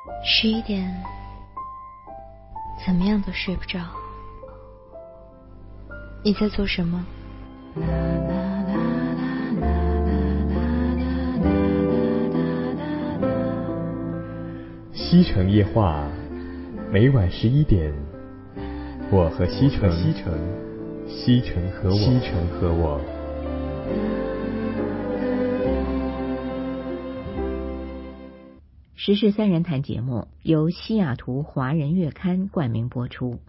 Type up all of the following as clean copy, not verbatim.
11点，怎么样都睡不着。你在做什么？ 西城夜话，每晚11点，我和西城，西城和我。 时事三人谈节目由西雅图华人月刊冠名播出。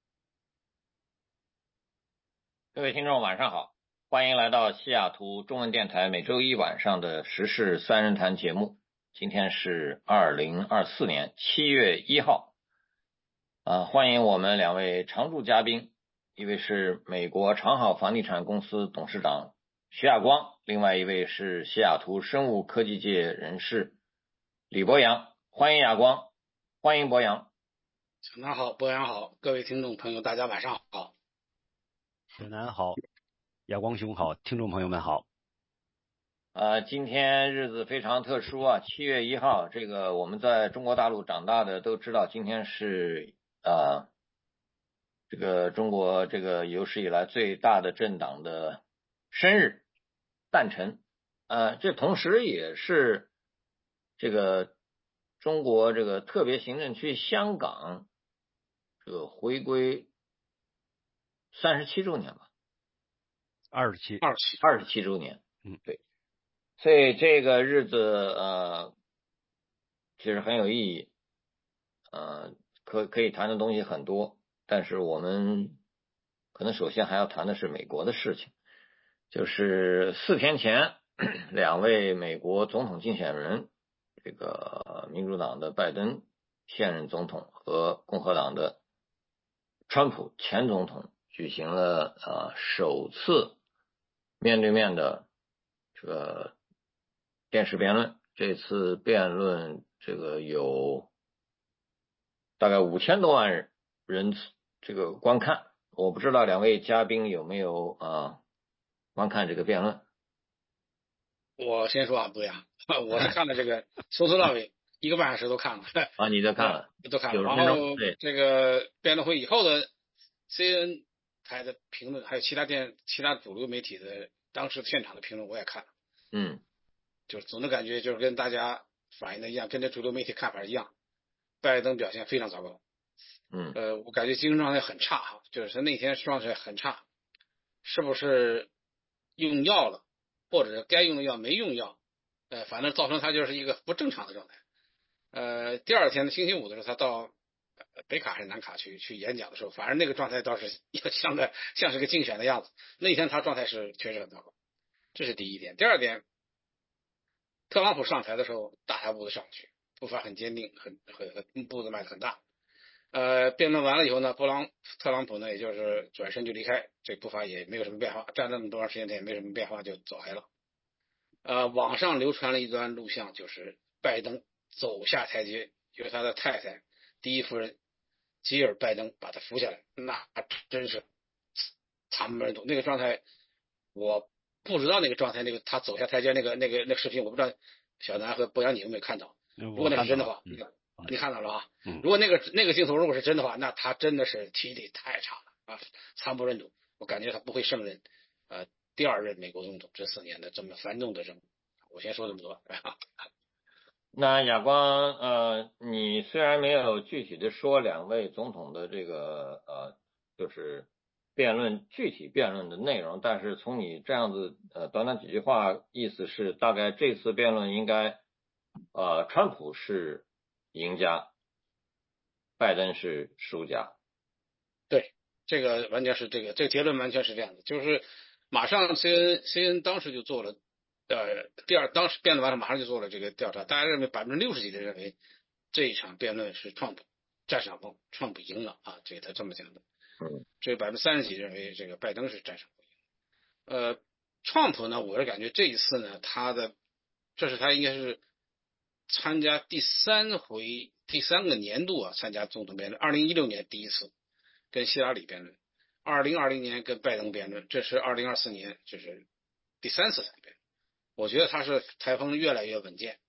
各位听众晚上好，欢迎来到西雅图中文电台每周一晚上的时事三人谈节目。今天是2024年7月1号。欢迎我们两位常驻嘉宾，一位是美国长好房地产公司董事长徐亚光，另外一位是西雅图生物科技界人士李博洋。欢迎亚光，欢迎博洋。 小南好，博洋好，各位听众朋友大家晚上好。 小南好，亚光兄好，听众朋友们好。 今天日子非常特殊啊，7月1号，这个我们在中国大陆长大的都知道，今天是这个中国这个有史以来最大的政党的生日诞辰，这同时也是这个中国这个特别行政区香港这个回归37周年吧，27周年，对。所以这个日子其实很有意义，可以谈的东西很多，但是我们可能首先还要谈的是美国的事情。就是4天前，两位美国总统竞选人，这个民主党的拜登现任总统和共和党的川普前总统举行了首次面对面的这个电视辩论。这次辩论这个有大概5000多万人这个观看，我不知道两位嘉宾有没有观看这个辩论。 我先说啊，不呀，我是看了这个从头到尾1个半小时都看了。 你都看了都看了。 90分钟。对， 这个辩论会以后的 CNN 台的评论，还有其他主流媒体的当时现场的评论我也看了。就是总的感觉就是跟大家反映的一样，跟这主流媒体看法一样，拜登表现非常糟糕。我感觉精神状态很差哈，就是他那天状态很差，是不是用药了，或者是该用的药没用药，反正造成他就是一个不正常的状态。第二天的星期五的时候，他到北卡还是南卡去演讲的时候，反正那个状态倒是像是个竞选的样子。那天他状态是确实很糟糕，这是第一点。第二点，特朗普上台的时候大踏步的上去，步伐很坚定，很步子迈得很大。辩论完了以后呢，特朗普呢也就是转身就离开，这步伐也没有什么变化，站那么多长时间他也没什么变化就走开了。网上流传了一段录像，就是拜登走下台阶，由他的太太第一夫人吉尔拜登把他扶下来，那真是惨不忍睹。那个状态我不知道，那个状态，那个他走下台阶那个视频，我不知道小南和博洋你有没有看到。如果那是真的话，你看到了啊？如果那个镜头如果是真的话，那他真的是体力太差了啊，惨不忍睹。我感觉他不会胜任第二任美国总统这4年的这么繁重的任务。我先说这么多。 那亚光，你虽然没有具体的说两位总统的这个就是具体辩论的内容，但是从你这样子短短几句话，意思是大概这次辩论应该川普是赢家，拜登是输家。 对，这个完全是这个结论完全是这样的，就是马上 CNN 当时就做了当时辩论完了马上就做了这个调查，大家认为60%几的认为这一场辩论是川普占上风，川普赢了啊，这个他这么讲的。这30%几认为这个拜登是占上风。川普呢，我是感觉这一次呢，这是他应该是参加第3个年度参加总统辩论。2016年第一次跟希拉里辩论，2020年跟拜登辩论，这是2024年这是第3次参辩论。我觉得他是台风越来越稳健，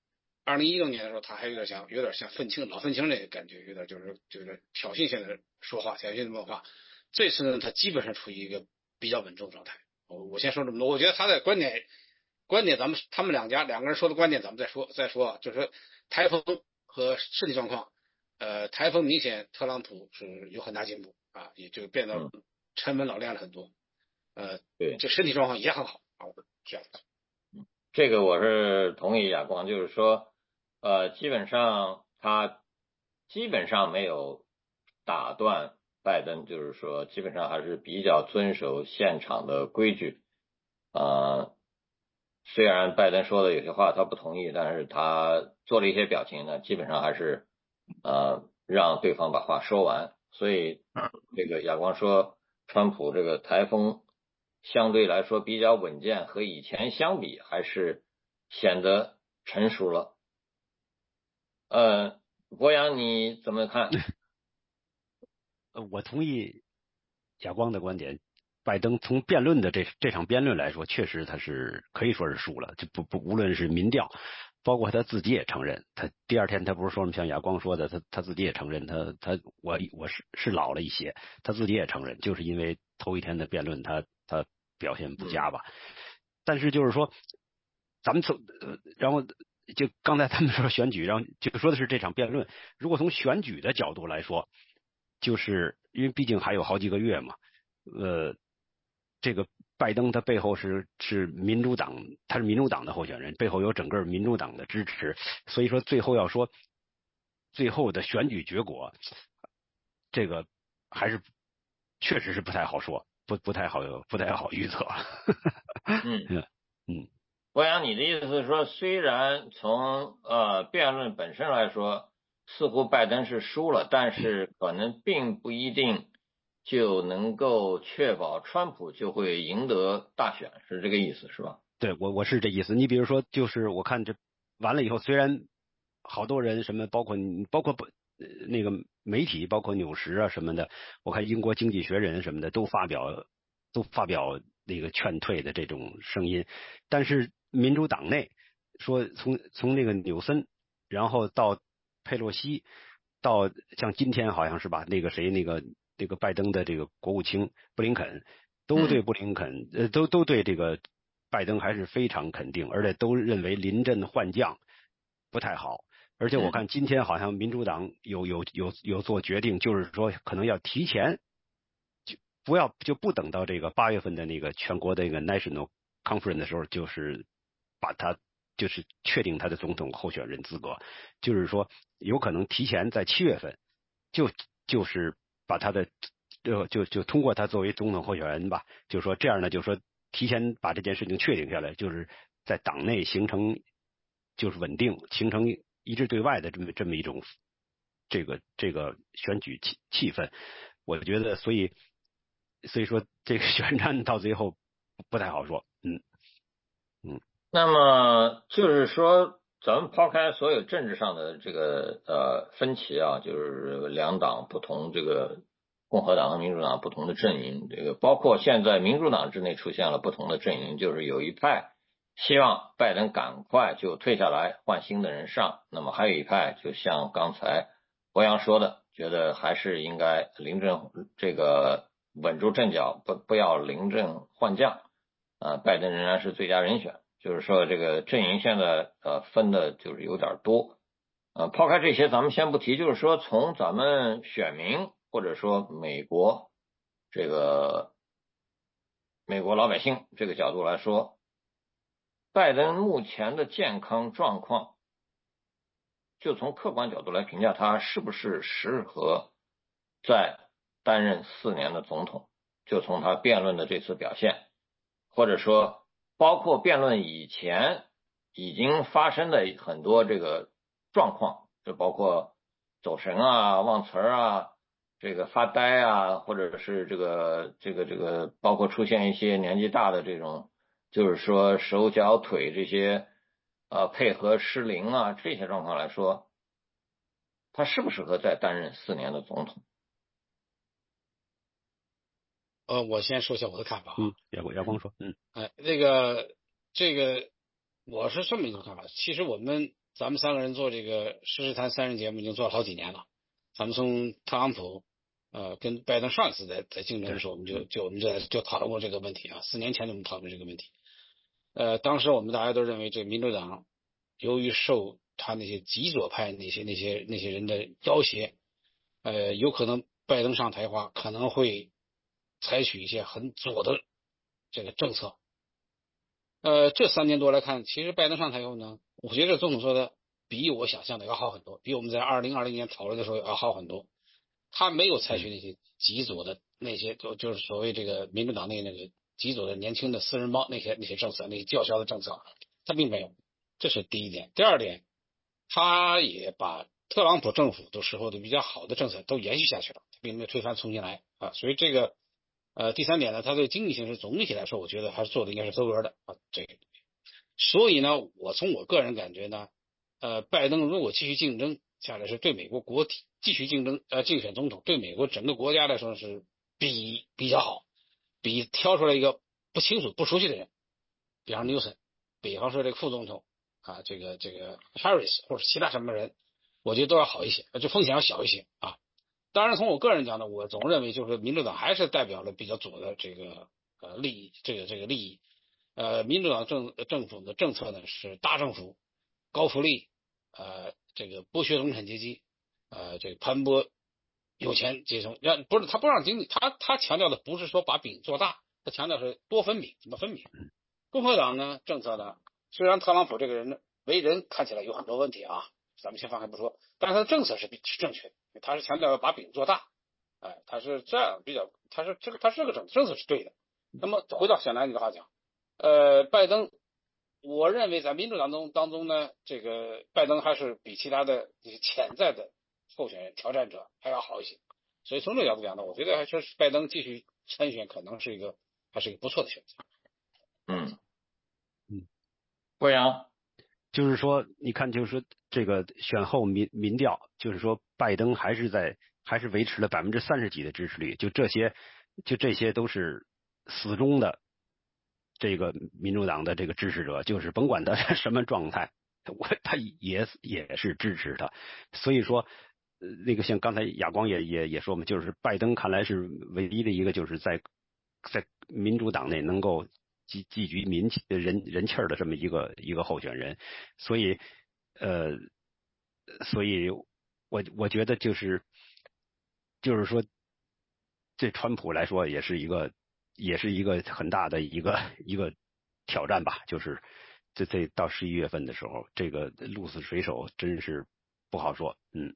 2016年的时候，他还有点像老愤青那个感觉，有点挑衅性的说话，挑衅性的问话。这次呢，他基本上处于一个比较稳重的状态。我先说这么多，我觉得他的观点他们两个人说的观点咱们再说啊，就是说台风和身体状况，台风明显特朗普是有很大进步啊，也就变得沉稳老练了很多， 对， 这身体状况也很好啊，这样子。 这个我是同意亚光，就是说，基本上他基本上没有打断拜登，就是说基本上还是比较遵守现场的规矩。虽然拜登说的有些话他不同意，但是他做了一些表情呢，基本上还是让对方把话说完。所以这个亚光说，川普这个台风相对来说比较稳健，和以前相比还是显得成熟了。博洋你怎么看？ 我同意亚光的观点。拜登从辩论的这场辩论来说，确实他是可以说是输了，就无论是民调，包括他自己也承认。他第二天他不是说像亚光说的，他自己也承认，我是老了一些，他自己也承认，就是因为头一天的辩论他表现不佳吧。但是就是说，咱们然后就刚才他们说选举，然后就说的是这场辩论。如果从选举的角度来说，就是因为毕竟还有好几个月嘛，这个拜登他背后是民主党，他是民主党的候选人，背后有整个民主党的支持，所以说最后要说最后的选举结果，这个还是确实是不太好说，不太好预测。 博洋，你的意思是说，虽然从辩论本身来说，似乎拜登是输了，但是可能并不一定就能够确保川普就会赢得大选，是这个意思是吧？ 对，我是这意思。你比如说，就是我看这完了以后，虽然好多人什么，包括那个媒体，包括纽时啊什么的，我看英国经济学人什么的都发表那个劝退的这种声音，但是民主党内说从那个纽森，然后到佩洛西，到像今天好像是吧，那个谁那个拜登的这个国务卿布林肯，都对布林肯都对这个拜登还是非常肯定，而且都认为临阵换将不太好。而且我看今天好像民主党有做决定，就是说可能要提前，就不等到这个8月份的那个全国的那个 National Conference 的时候，就是把他就是确定他的总统候选人资格，就是说有可能提前在7月份就是把他的就通过他作为总统候选人吧，就是说这样呢，就是说提前把这件事情确定下来，就是在党内形成就是稳定，形成一致对外的这么一种这个选举气氛。我觉得所以说这个选战到最后不太好说。 那么就是说，咱们抛开所有政治上的这个分歧啊，就是两党不同，这个共和党和民主党不同的阵营，这个包括现在民主党之内出现了不同的阵营，就是有一派希望拜登赶快就退下来，换新的人上，那么还有一派就像刚才博洋说的，觉得还是应该这个稳住阵脚，不要临阵换将，拜登仍然是最佳人选。就是说这个阵营现在分的就是有点多，抛开这些咱们先不提，就是说从咱们选民或者说美国老百姓这个角度来说，拜登目前的健康状况，就从客观角度来评价他是不是适合再担任4年的总统，就从他辩论的这次表现，或者说包括辩论以前已经发生的很多这个状况，就包括走神啊、忘词啊、这个发呆啊，或者是这个包括出现一些年纪大的这种，就是说手脚腿这些配合失灵啊这些状况来说，他适不适合再担任4年的总统？ 我先说一下我的看法啊。 亚光说， 这个我是这么一种看法。其实我们咱们3个人做这个时事谈3人节目已经做了好几年了。咱们从特朗普跟拜登上一次在竞争的时候，我们就讨论过这个问题啊，4年前我们讨论这个问题。当时我们大家都认为这民主党由于受他那些极左派那些人的要挟，有可能拜登上台的话可能会采取一些很左的这个政策。这3年多来看，其实拜登上台以后呢，我觉得总统说的比我想象的要好很多，比我们在2020年讨论的时候要好很多。他没有采取那些极左的那些就是所谓这个民主党那个极左的年轻的私人帮那些政策，那些叫嚣的政策，他并没有。这是第一点。第二点，他也把特朗普政府的时候的比较好的政策都延续下去了，并没有推翻重新来啊。所以这个第3点呢，他对经济形势总体来说，我觉得还是做的应该是合格的啊。这个，所以呢，从我个人感觉呢，拜登如果继续竞争下来，是对美国国体继续竞争竞选总统，对美国整个国家来说是比较好，比挑出来一个不清楚不熟悉的人，比方 Newsom， 比方说这个副总统啊，这个 Harris 或者其他什么人，我觉得都要好一些，就风险要小一些啊。当然，从我个人讲呢，我总认为就是民主党还是代表了比较左的这个利益，这个利益。民主党政府的政策呢是大政府、高福利，这个剥削中产阶级，这个盘剥有钱阶层。不是他不让经济，他强调的不是说把饼做大，他强调是多分饼，怎么分饼。共和党呢政策呢，虽然特朗普这个人呢为人看起来有很多问题啊，咱们先放开不说，但是他的政策是正确的，他是强调把饼做大，他是这样比较，他这个政策是对的。那么回到小南你的话讲，拜登，我认为在民主党当中呢，这个拜登还是比其他的这些潜在的候选人挑战者还要好一些。所以从这个角度讲呢，我觉得还是拜登继续参选可能还是一个不错的选择。 郭阳， 就是说，你看，就是说这个选后民调，就是说拜登还是维持了30%几的支持率，就这些都是死忠的这个民主党的这个支持者，就是甭管他什么状态，他也是支持他。所以说，那个像刚才亚光也说嘛，就是拜登看来是唯一的一个就是在民主党内能够寄居人气儿的这么一个候选人。所以我觉得就是说，对川普来说也是一个很大的一个挑战吧。就是这到11月份的时候，这个鹿死谁手真是不好说。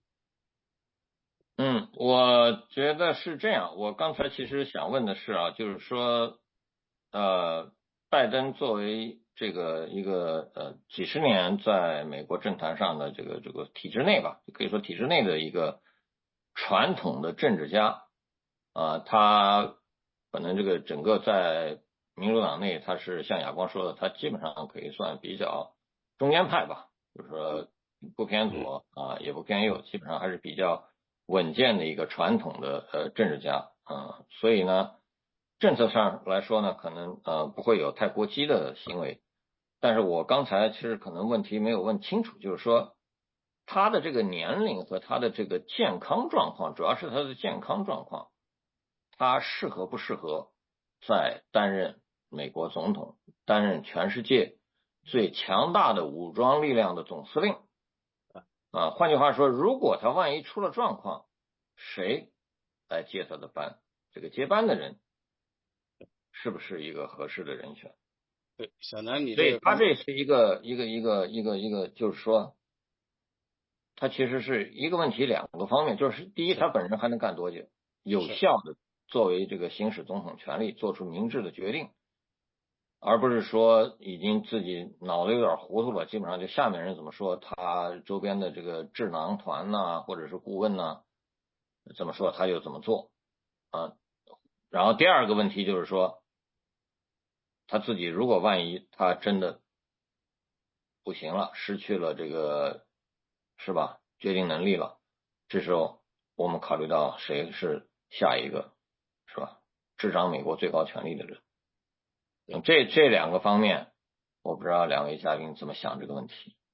我觉得是这样。我刚才其实想问的是啊，就是说拜登作为这个一个几十年在美国政坛上的这个体制内吧，可以说体制内的一个传统的政治家他可能这个整个在民主党内，他是像亚光说的，他基本上可以算比较中间派吧，就是说不偏左也不偏右，基本上还是比较稳健的一个传统的政治家所以呢，政策上来说呢，可能不会有太过激的行为。但是我刚才其实可能问题没有问清楚，就是说他的这个年龄和他的这个健康状况，主要是他的健康状况，他适合不适合在担任美国总统，担任全世界最强大的武装力量的总司令换句话说，如果他万一出了状况，谁来接他的班？这个接班的人是不是一个合适的人选？ 对，小南，你所以他这是一个，就是说，他其实是一个问题2个方面，就是第一，他本人还能干多久，有效的作为这个行使总统权力，做出明智的决定，而不是说已经自己脑子有点糊涂了，基本上就下面人怎么说，他周边的这个智囊团或者是顾问怎么说他就怎么做然后第二个问题就是说，他自己如果万一他真的不行了，失去了这个是吧决定能力了，这时候我们考虑到谁是下一个是吧执掌美国最高权力的人。这2个方面，我不知道2位嘉宾怎么想这个问题。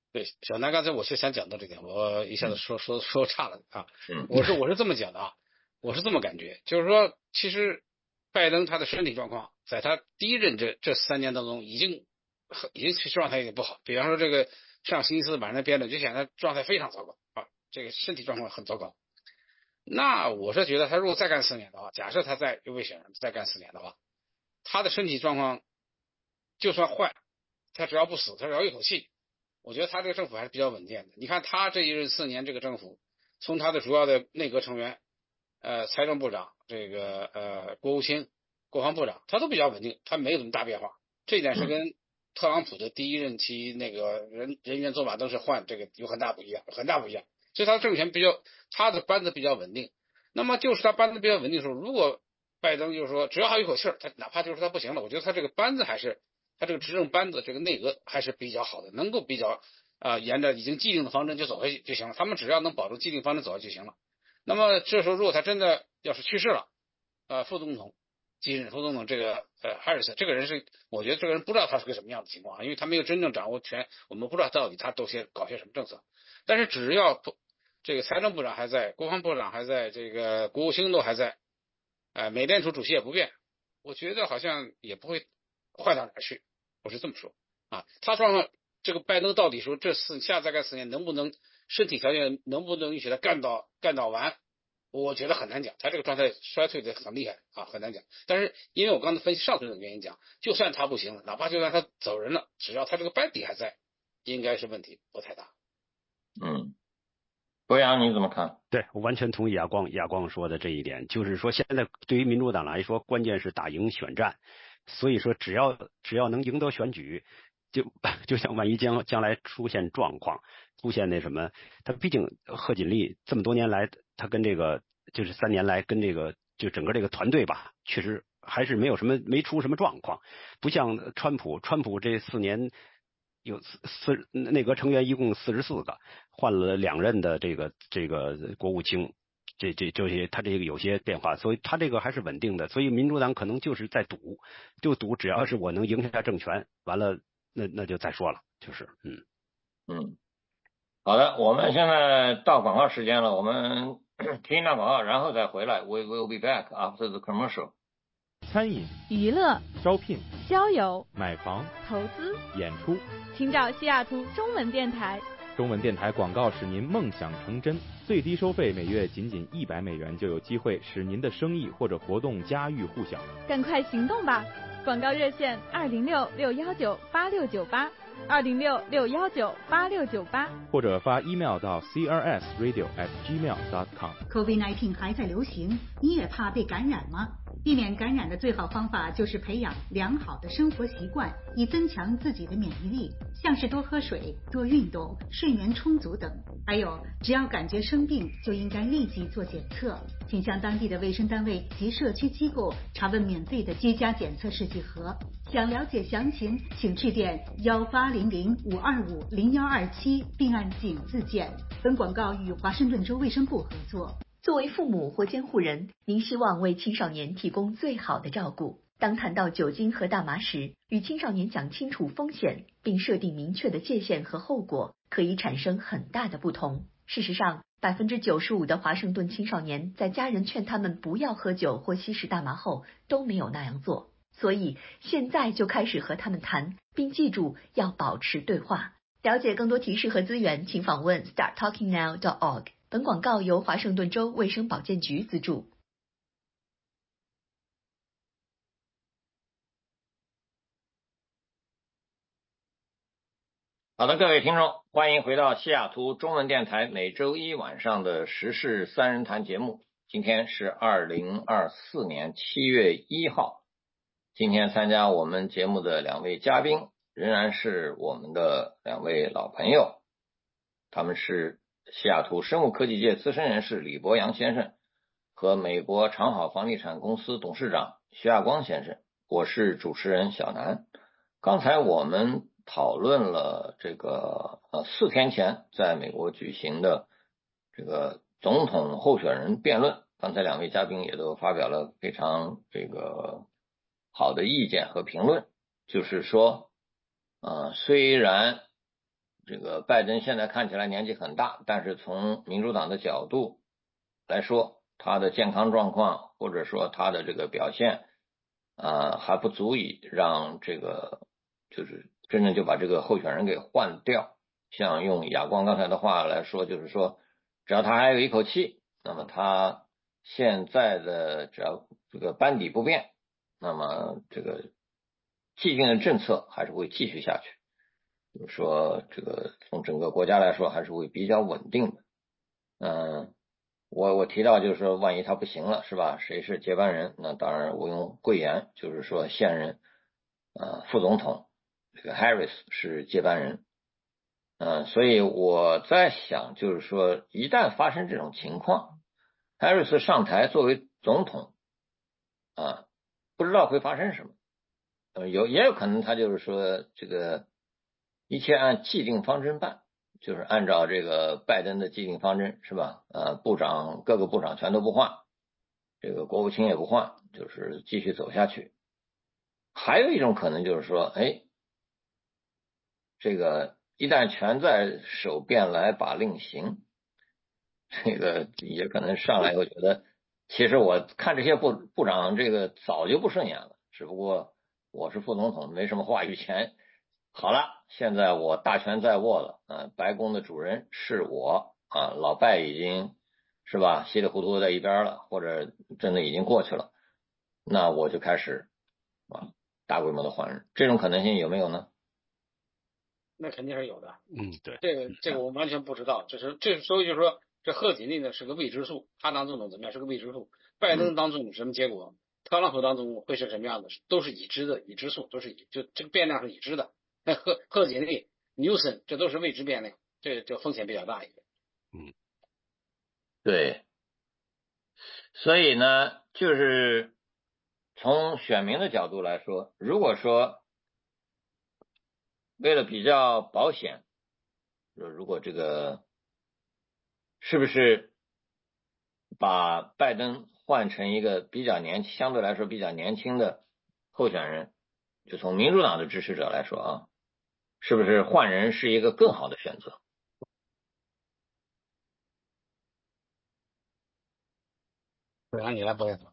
对，小南刚才我是想讲到这点，我一下子说差了啊。我是这么讲的啊，我是这么感觉，就是说，其实拜登他的身体状况，在他第一任这3年当中，已经状态有点不好。比方说这个上星期四晚上辩论，就显得他状态非常糟糕啊，这个身体状况很糟糕。那我是觉得他如果再干4年的话，假设他再又被选上再干4年的话，他的身体状况就算坏，他只要不死，他只要一口气。我觉得他这个政府还是比较稳健的。你看他这一任4年，这个政府从他的主要的内阁成员，财政部长，这个国务卿、国防部长，他都比较稳定，他没有什么大变化。这一点是跟特朗普的第一任期那个人员走马灯是换这个有很大不一样。所以他的政权他的班子比较稳定。那么就是他班子比较稳定的时候，如果拜登就是说只要还有一口气儿，他哪怕就是他不行了，我觉得他这个班子还是。他这个执政班子，这个内阁还是比较好的，能够比较沿着已经既定的方针就走下去就行了。他们只要能保证既定方针走下去就行了。那么这时候如果他真的要是去世了，副总统这个哈里斯这个人是，我觉得这个人不知道他是个什么样的情况，因为他没有真正掌握权，我们不知道到底他搞些什么政策。但是只要这个财政部长还在，国防部长还在，这个国务卿都还在，美联储主席也不变，我觉得好像也不会坏到哪儿去。我是这么说啊，他说这个拜登到底说再干4年能不能身体条件能不能允许他干到完，我觉得很难讲，他这个状态衰退的很厉害啊，很难讲。但是因为我刚才分析上头的原因讲，就算他不行了，哪怕就算他走人了，只要他这个班底还在，应该是问题不太大。 博洋你怎么看？ 对，我完全同意亚光说的这一点，就是说现在对于民主党来说，关键是打赢选战。所以说只要能赢得选举，就像万一将来出现状况，出现那什么，他毕竟贺锦丽这么多年来，他跟这个就是3年来跟这个就整个这个团队吧，确实还是没出什么状况，不像川普这4年有内阁成员一共44个，换了2任的这个国务卿。这些他这个有些变化，所以他这个还是稳定的，所以民主党可能就是在赌，只要是我能赢下政权，完了那就再说了，就是好的，我们现在到广告时间了，我们听一段广告，然后再回来。We will be back after the commercial. 餐饮、 娱乐、 招聘、 交友、 买房、 投资、 演出， 请找西雅图中文电台。 中文电台广告使您梦想成真，最低收费每月仅$100就有机会使您的生意或者活动家喻户晓。 赶快行动吧！广告热线206-619-8698，206-619-8698， 或者发 email 到 crsradio@gmail.com。 COVID-19 还在流行，你也怕被感染吗？避免感染的最好方法就是培养良好的生活习惯，以增强自己的免疫力，像是多喝水、多运动、睡眠充足等。还有，只要感觉生病，就应该立即做检测，请向当地的卫生单位及社区机构查问免费的居家检测试剂盒。想了解详情，请致电1800-525-0127，并按井字键。本广告与华盛顿州卫生部合作。 作为父母或监护人，您希望为青少年提供最好的照顾。当谈到酒精和大麻时，与青少年讲清楚风险，并设定明确的界限和后果，可以产生很大的不同。事实上，95%的华盛顿青少年在家人劝他们不要喝酒或吸食大麻后，都没有那样做。所以，现在就开始和他们谈，并记住要保持对话。了解更多提示和资源，请访问 starttalkingnow.org。本广告由华盛顿州卫生保健局资助。 好的，各位听众，欢迎回到西雅图中文电台每周一晚上的时事3人谈节目。今天是2024年7月1号。今天参加我们节目的2位嘉宾仍然是我们的2位老朋友，他们是西雅图生物科技界资深人士李博洋先生和美国长好房地产公司董事长徐亚光先生。我是主持人小南。刚才我们讨论了这个4天前在美国举行的这个总统候选人辩论，刚才2位嘉宾也都发表了非常这个好的意见和评论，就是说虽然这个拜登现在看起来年纪很大，但是从民主党的角度来说，他的健康状况或者说他的这个表现还不足以让这个就是真正就把这个候选人给换掉。像用亚光刚才的话来说，就是说只要他还有一口气，那么他现在的只要这个班底不变，那么这个既定的政策还是会继续下去，就是说这个从整个国家来说还是会比较稳定的。我提到就是说万一他不行了是吧，谁是接班人，那当然我用贵言就是说现任副总统这个 Harris 是接班人。所以我在想就是说一旦发生这种情况，Harris 上台作为总统不知道会发生什么。也有可能他就是说这个一切按既定方针办，就是按照这个拜登的既定方针是吧？各个部长全都不换，这个国务卿也不换，就是继续走下去。还有一种可能就是说，这个一旦权在手，便来把令行。这个也可能上来以后觉得，其实我看这些部长这个早就不顺眼了，只不过我是副总统，没什么话语权。好了，现在我大权在握了，白宫的主人是我老拜已经是吧稀里糊涂在一边了，或者真的已经过去了，那我就开始大规模的换人，这种可能性有没有呢？ 那肯定是有的。 对， 这个我完全不知道，所以就是说，这贺锦丽呢是个未知数，他当总统怎么样是个未知数，拜登当总统什么结果，特朗普当总统会是什么样的，都是已知数，都是就这个变量是已知的。那贺锦丽、Newsom 这都是未知变量，这风险比较大一点。 对，所以呢，就是从选民的角度来说，如果说为了比较保险，如果这个是不是把拜登换成一个相对来说比较年轻的候选人，就从民主党的支持者来说是不是换人是一个更好的选择？ 让你来博言。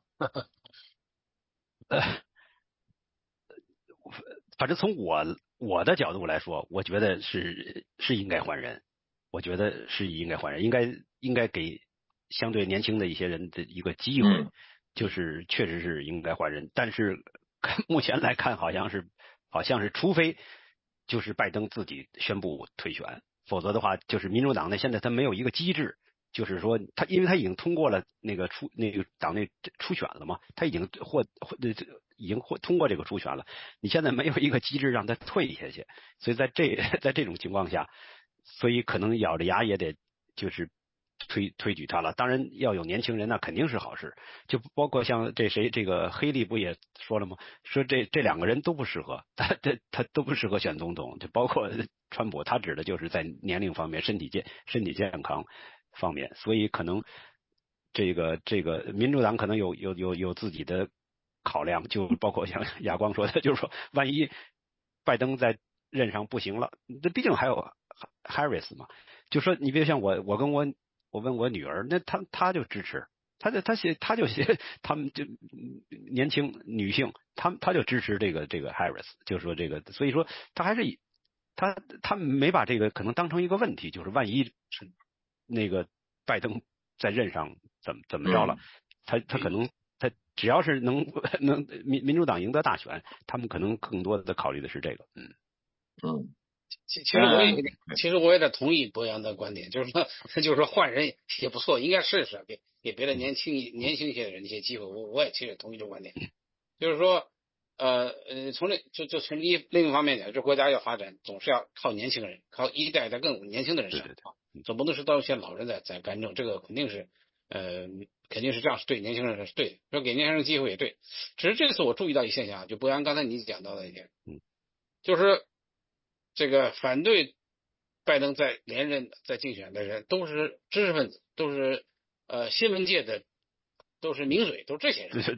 反正从我的角度来说，我觉得是应该换人，我觉得是应该换人，应该给相对年轻的一些人的一个机会，就是确实是应该换人。但是目前来看，好像是除非就是拜登自己宣布退选，否则的话，就是民主党呢现在他没有一个机制。就是说，因为他已经通过了那个党内初选了嘛，他已经通过这个初选了，你现在没有一个机制让他退下去，所以在这种情况下，所以可能咬着牙也得就是推举他了。当然要有年轻人那肯定是好事，就包括像这个黑利不也说了吗？说这两个人都不适合，他都不适合选总统，就包括川普，他指的就是在年龄方面、身体健康方面，所以可能这个民主党可能有自己的考量，就包括像亚光说的，就是说万一拜登在任上不行了，这毕竟还有 Harris 嘛，就说你比如像我问我女儿，那她就支持，她们就年轻女性，她就支持这个 Harris， 就是说这个，所以说她还是他没把这个可能当成一个问题，就是万一是那个拜登在任上怎么着了，他可能他只要是能民主党赢得大选，他们可能更多的考虑的是这个。 其实我也得同意博洋的观点，就是说换人也不错，应该试试给别的年轻一些的人一些机会。我也其实同意这个观点，就是说从从另一方面讲，这国家要发展，总是要靠年轻人，靠一代更年轻的人上，总不能是到一些老人在干政，这个肯定是这样是对，年轻人是对的，说给年轻人机会也对。只是这次我注意到一现象，就博洋刚才你讲到的一点，就是这个反对拜登在连任在竞选的人都是知识分子，都是新闻界的，都是名嘴，都是这些人。 对。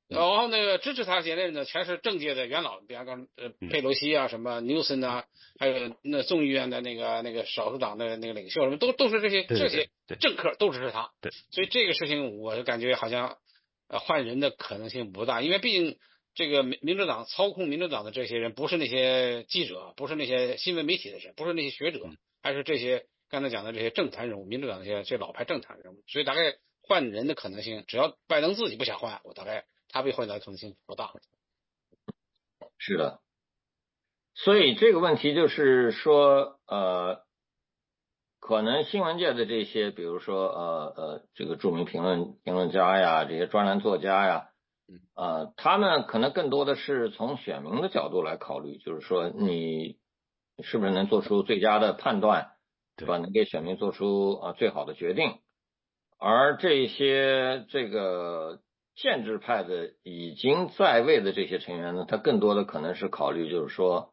然后那个支持他这些人呢，全是政界的元老，比方说佩洛西啊，什么纽森啊，还有那众议院的那个少数党的那个领袖，什么都是这些政客都支持他。 对， 所以这个事情我感觉好像换人的可能性不大，因为毕竟这个民主党操控民主党的这些人不是那些记者，不是那些新闻媒体的人，不是那些学者，还是这些刚才讲的这些政坛人物，民主党这些老派政坛人物。所以大概换人的可能性，只要拜登自己不想换，我大概他被换掉的可能性不大。 是的，所以这个问题就是说，可能新闻界的这些，比如说这个著名评论家呀，这些专栏作家呀，他们可能更多的是从选民的角度来考虑，就是说你是不是能做出最佳的判断，对吧？能给选民做出最好的决定。而这些这个建制派的已经在位的这些成员呢，他更多的可能是考虑就是说，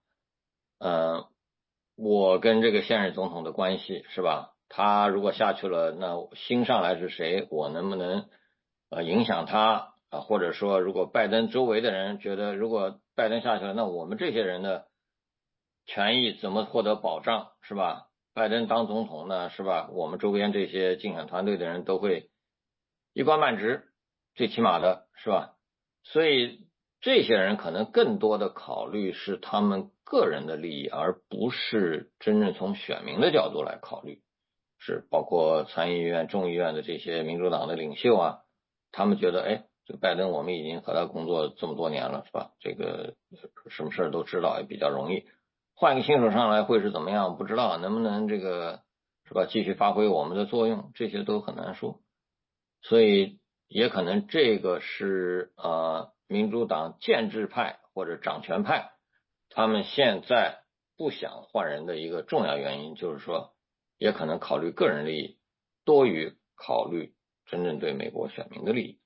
我跟这个现任总统的关系是吧？他如果下去了，那新上来是谁？我能不能影响他啊？或者说，如果拜登周围的人觉得，如果拜登下去了，那我们这些人的权益怎么获得保障是吧？拜登当总统呢是吧？我们周边这些竞选团队的人都会一官半职，最起码的是吧？所以这些人可能更多的考虑是他们个人的利益，而不是真正从选民的角度来考虑。是包括参议院、众议院的这些民主党的领袖啊，他们觉得，哎，这个拜登我们已经和他工作这么多年了，是吧？这个什么事都知道，也比较容易。换一个新手上来会是怎么样？不知道能不能这个是吧？继续发挥我们的作用，这些都很难说。所以也可能这个是民主党建制派或者掌权派他们现在不想换人的一个重要原因，就是说也可能考虑个人利益多于考虑真正对美国选民的利益。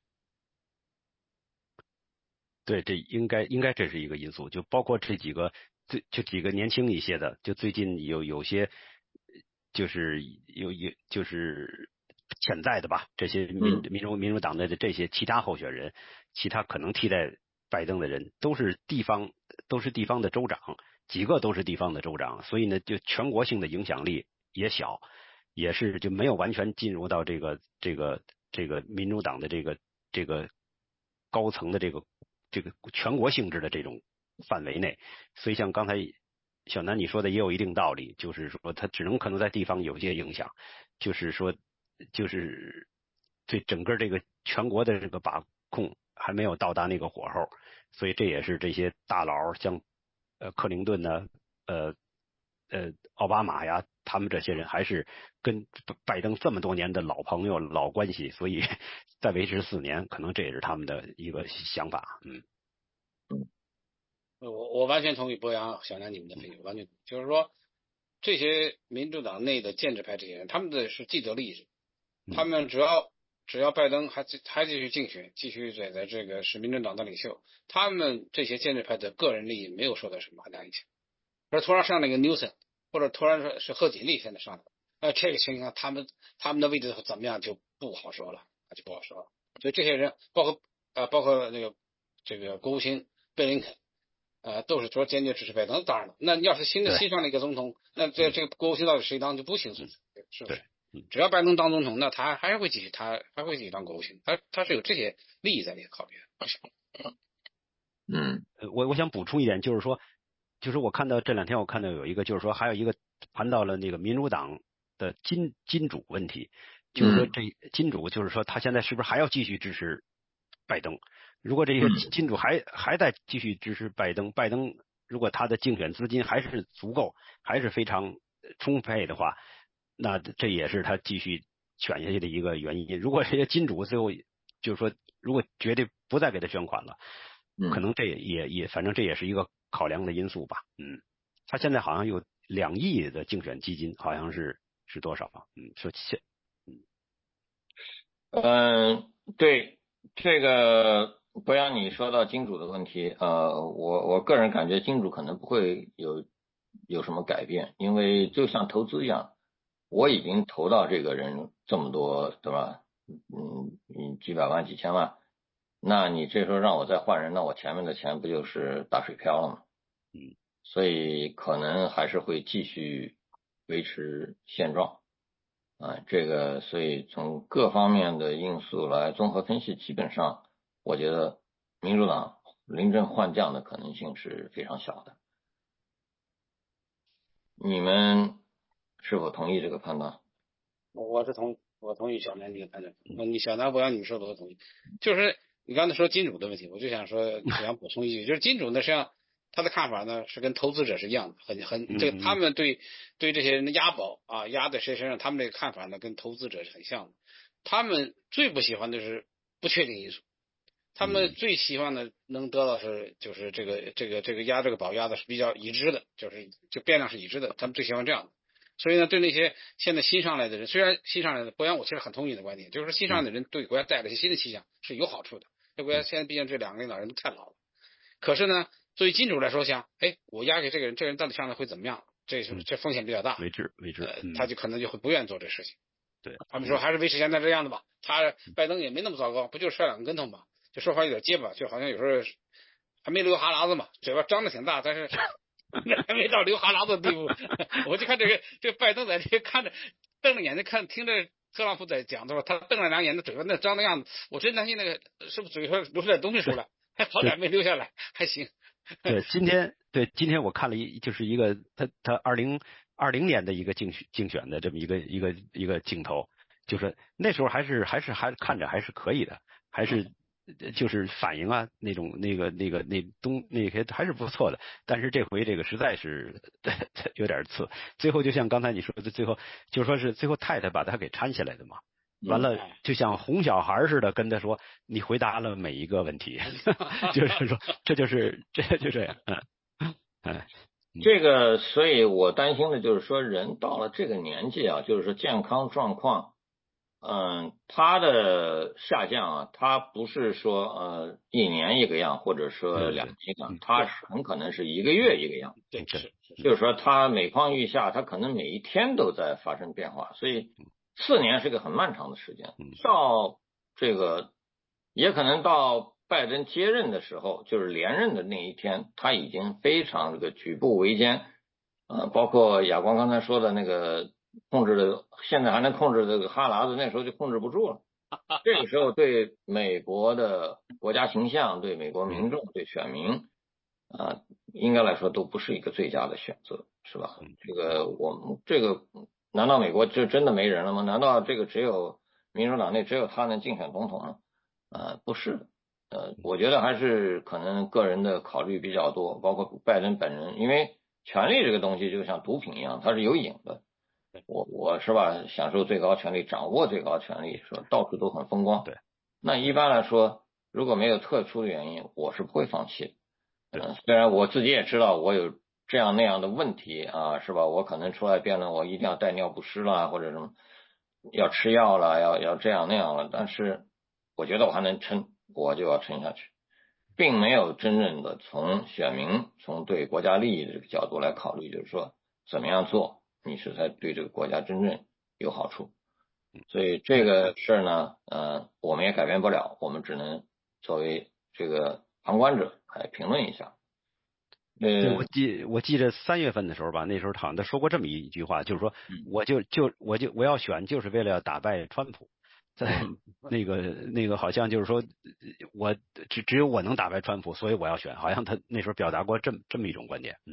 对，这应该这是一个因素，就包括这几个几个年轻一些的，就最近有些就是就是潜在的吧，这些民主党的这些其他候选人，其他可能替代拜登的人都是地方的州长，几个都是地方的州长，所以呢，就全国性的影响力也小，也是就没有完全进入到这个民主党的这个高层的这个全国性质的这种范围内，所以像刚才小南你说的也有一定道理，就是说它只能可能在地方有些影响，就是说就是对整个这个全国的这个把控还没有到达那个火候，所以这也是这些大佬像克林顿呢奥巴马呀，他们这些人还是跟拜登这么多年的老朋友老关系，所以再维持4年，可能这也是他们的一个想法。 我完全同意博洋小南你们的分析，完全就是说这些民主党内的建制派这些人，他们的是既得利益者，他们只要拜登还继续竞选，继续在这个是民主党的领袖，他们这些建制派的个人利益没有受到什么很大影响。而突然上那个纽森，或者突然是贺锦丽现在上来，这个情况他们的位置怎么样就不好说了，就不好说了。所以这些人包括那个这个国务卿贝林肯，都是说坚决支持拜登。当然了，那要是新上了一个总统，那这个国务卿到底谁当就不清楚，是不是？只要拜登当总统，那他还会继续当国务卿，他是有这些利益在里考虑的。我想补充一点，就是说。就是我看到这2天，我看到有一个，就是说还有一个谈到了那个民主党的金主问题，就是说这金主就是说他现在是不是还要继续支持拜登？如果这些金主还在继续支持拜登如果他的竞选资金还是足够，还是非常充沛的话，那这也是他继续选下去的一个原因。如果这些金主最后就是说如果绝对不再给他捐款了，可能这也反正这也是一个考量的因素吧。他现在好像有2亿的竞选基金，好像是多少？说对这个博洋你说到金主的问题，我个人感觉金主可能不会有什么改变，因为就像投资一样，我已经投到这个人这么多，对吧？几百万几千万， 那你这时候让我再换人，那我前面的钱不就是打水漂了吗？所以可能还是会继续维持现状这个所以从各方面的因素来综合分析，基本上我觉得民主党临阵换将的可能性是非常小的。你们是否同意这个判断？ 我同意小南这个判断。你小南不让你们说的我同意。就是你刚才说金主的问题，我就想补充一句，就是金主呢实际上他的看法呢是跟投资者是一样的，这个他们对这些人的押宝压在谁身上，他们这个看法呢跟投资者是很像的。他们最不喜欢的是不确定因素，他们最希望的能得到就是这个压这个宝压的是比较已知的，就变量是已知的，他们最喜欢这样的。所以呢，对那些现在新上来的人，虽然新上来的，博洋我其实很同意你的观点，就是说新上来的人对国家带来一些新的气象是有好处的。这国家现在毕竟这两个领导人都太老了，可是呢，作为金主来说，我押给这个人，这个人到底将来会怎么样？这风险比较大， 未知， 他就可能就会不愿意做这事情。 对， 他们说还是维持现在这样的吧。拜登也没那么糟糕，不就是摔两个跟头嘛？就说话有点结巴，就好像有时候还没流哈喇子嘛，嘴巴张的挺大，但是还没到流哈喇子的地步。我就看这个拜登在这看着瞪着眼睛看，听着特朗普在讲的时候，他瞪了两眼，那嘴巴那张的样子，我真担心那个是不是嘴上流出点东西出来，还好点没流下来，还行。 对，今天我看了就是一个他2020年的一个竞选的这么一个镜头，就是那时候还看着还是可以的，还是就是反应那些还是不错的，但是这回这个实在是有点次，最后就像刚才你说的，最后就说是最后太太把他给搀下来的嘛。完了，就像哄小孩似的跟他说：“你回答了每一个问题。”就是说，就这样。 这个，所以我担心的就是说，人到了这个年纪就是说健康状况，他的下降他不是说1年一个样，或者说2年一个样，他很可能是1个月一个样。 对， 就是说他每况愈下，他可能每一天都在发生变化，所以4年是个很漫长的时间。到这个也可能到拜登接任的时候，就是连任的那一天，他已经非常这个举步维艰包括亚光刚才说的那个控制的，现在还能控制这个哈喇子，那时候就控制不住了。这个时候对美国的国家形象、对美国民众、对选民应该来说都不是一个最佳的选择，是吧？这个难道美国就真的没人了吗？难道这个只有民主党内只有他能竞选总统吗？不是我觉得还是可能个人的考虑比较多，包括拜登本人，因为权力这个东西就像毒品一样，它是有瘾的。我是吧，享受最高权力，掌握最高权力，说到处都很风光。 对， 那一般来说，如果没有特殊的原因，我是不会放弃的。虽然我自己也知道我有这样那样的问题是吧？我可能出来辩论，我一定要带尿不湿啦，或者什么要吃药了，要这样那样了，但是我觉得我还能撑，我就要撑下去，并没有真正的从选民、从对国家利益的这个角度来考虑，就是说怎么样做你是才对这个国家真正有好处。所以这个事儿呢，我们也改变不了，我们只能作为这个旁观者来评论一下。 对，我记着3月份的时候吧，那时候好像他说过这么一句话，就是说我要选，就是为了要打败川普。在那个好像就是说我只有我能打败川普，所以我要选，好像他那时候表达过这么一种观点。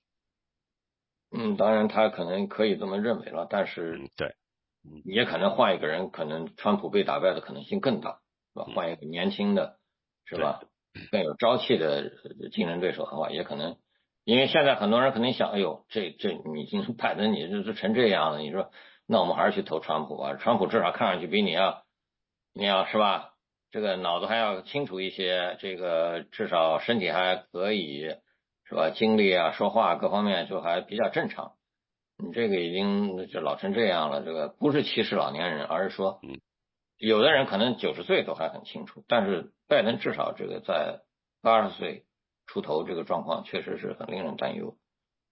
当然他可能可以这么认为了，但是对， 也可能换一个人，可能川普被打败的可能性更大，是吧？换一个年轻的，是吧？更有朝气的竞争对手的话，也可能，因为现在很多人可能想，哎呦，这你已经拜登你这成这样了，你说那我们还是去投川普吧，川普至少看上去比你要是吧，这个脑子还要清楚一些，这个至少身体还可以，是吧？精力说话各方面就还比较正常。你这个已经就老成这样了，这个不是歧视老年人，而是说，有的人可能90岁都还很清楚，但是拜登至少这个在80岁出头这个状况确实是很令人担忧。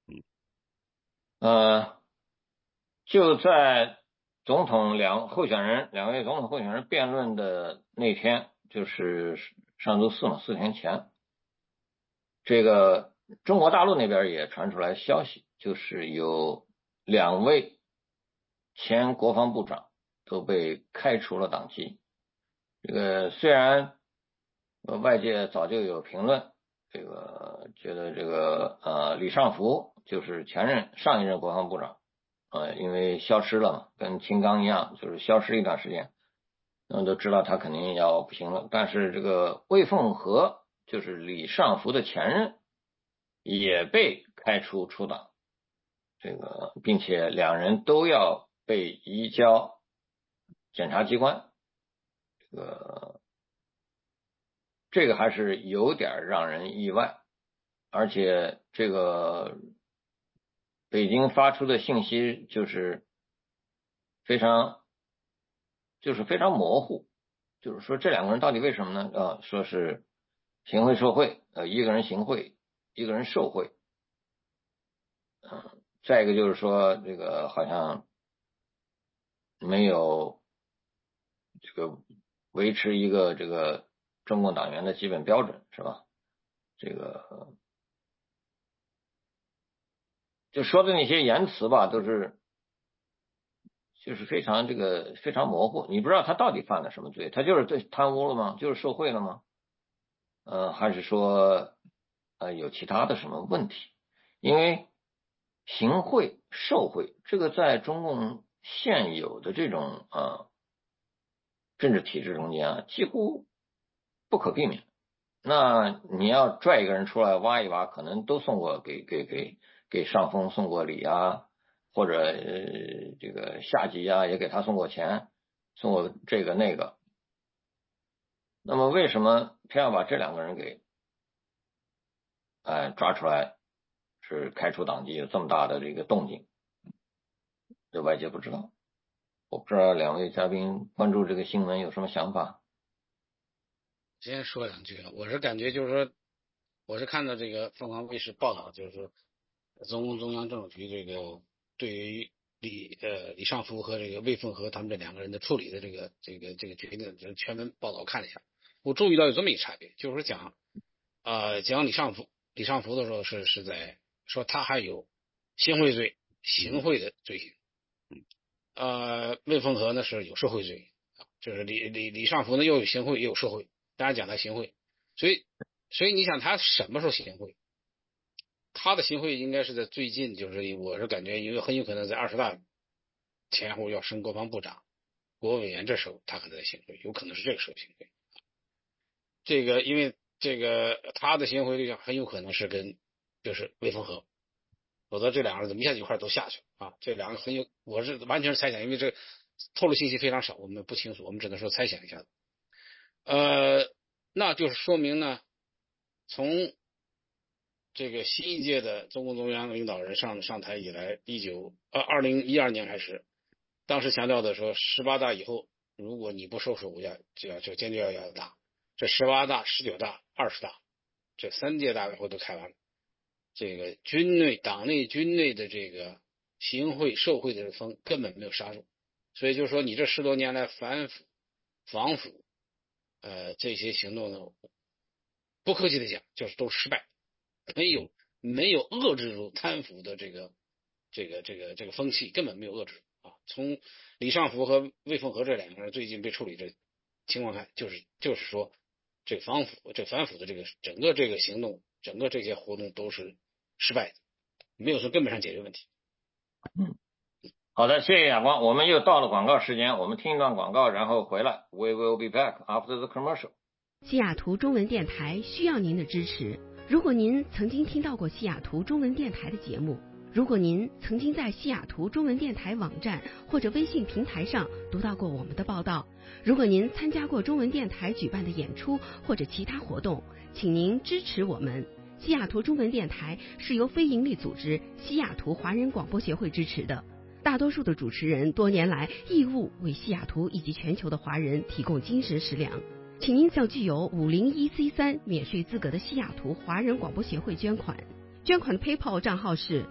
就在两位总统候选人辩论的那天，就是上周四嘛，4天前，这个中国大陆那边也传出来消息，就是有2位前国防部长都被开除了党籍。这个虽然外界早就有评论，这个觉得这个李尚福就是上一任国防部长，因为消失了嘛，跟秦刚一样，就是消失一段时间，那么都知道他肯定要不行了。但是这个魏凤和就是李尚福的前任也被开除出党，这个并且2人都要被移交检察机关。这个还是有点让人意外，而且这个北京发出的信息就是非常模糊，就是说这2个人到底为什么呢？说是行贿受贿，一个人行贿，一个人受贿。再一个就是说这个好像没有这个维持一个这个中共党员的基本标准，是吧？这个就说的那些言辞吧，都是就是非常模糊，你不知道他到底犯了什么罪，他就是对贪污了吗？就是受贿了吗？还是说有其他的什么问题？因为行贿受贿这个在中共现有的这种政治体制中间几乎不可避免。那你要拽一个人出来挖一挖，可能都送过给上峰送过礼啊，或者这个下级啊也给他送过钱，送过这个那个。那么为什么偏要把这2个人给抓出来，是开除党籍，有这么大的这个动静？这外界不知道。我不知道2位嘉宾关注这个新闻有什么想法？ 先说2句啊，我是感觉就是说，我是看到这个凤凰卫视报道，就是说中共中央政治局这个对于李尚福和这个魏凤和他们这2个人的处理的这个决定，就是全文报道看了一下，我注意到有这么一差别，就是说讲李尚福的时候是在说他还有行贿罪、行贿的罪行，魏凤和呢是有受贿罪，就是李尚福呢又有行贿又有受贿，当然讲他行贿，所以你想他什么时候行贿？他的行贿应该是在最近，就是我是感觉因为很有可能在20大前后要升国防部长、国务委员，这时候他可能在行贿，有可能是这个时候行贿。这个因为这个他的行贿对象很有可能是跟就是魏凤和，否则这2个人怎么一下一块都下去啊？这2个我是完全是猜想，因为这透露信息非常少，我们不清楚，我们只能说猜想一下子。那就是说明呢，从这个新一届的中共中央领导人上台以来，2012年开始，当时强调的说18大以后，如果你不收手就坚决要打。这18大、19大、20大，这3届大会都开完了。这个党内军内的这个行贿受贿的风根本没有刹住，所以就是说你这10多年来反腐防腐这些行动呢，不客气的讲就是都失败，没有遏制住贪腐的这个风气，根本没有遏制住啊。从李尚福和魏凤和这2个人最近被处理的情况看，就是说这反腐的这个整个这个行动，整个这些活动都是失败的，没有从根本上解决问题。 好的，谢谢亚光，我们又到了广告时间，我们听一段广告，然后回来。We will be back after the commercial。 西雅图中文电台需要您的支持。如果您曾经听到过西雅图中文电台的节目，如果您曾经在西雅图中文电台网站或者微信平台上读到过我们的报道，如果您参加过中文电台举办的演出或者其他活动，请您支持我们。西雅图中文电台是由非营利组织西雅图华人广播协会支持的，大多数的主持人多年来义务为西雅图以及全球的华人提供精神食粮。请您向具有501C3免税资格的西雅图华人广播协会捐款。捐款的 PayPal 账号是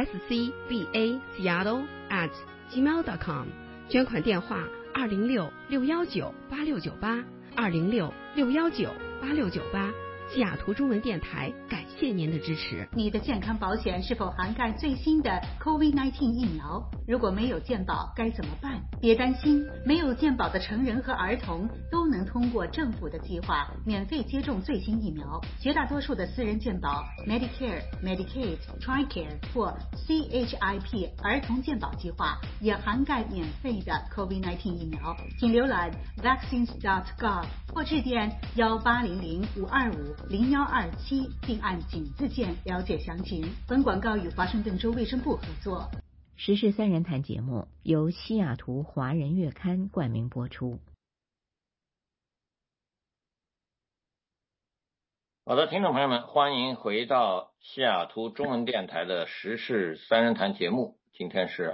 scbaseattle@gmail.com， 捐款电话206-619-8698 206-619 8698。西雅图中文电台感谢您的支持。 你的健康保险是否涵盖最新的 COVID-19 疫苗？如果没有健保该怎么办？别担心，没有健保的成人和儿童都能通过政府的计划免费接种最新疫苗。绝大多数的私人健保 Medicare、Medicaid、TRICARE 或 CHIP 儿童健保计划也涵盖免费的 COVID-19 疫苗。请浏览 vaccines.gov 或致电1800-525-0127并按井字键了解详情。本广告与华盛顿州卫生部合作。 时事三人谈节目由西雅图华人月刊冠名播出。 好的，听众朋友们，欢迎回到西雅图中文电台的时事三人谈节目。今天是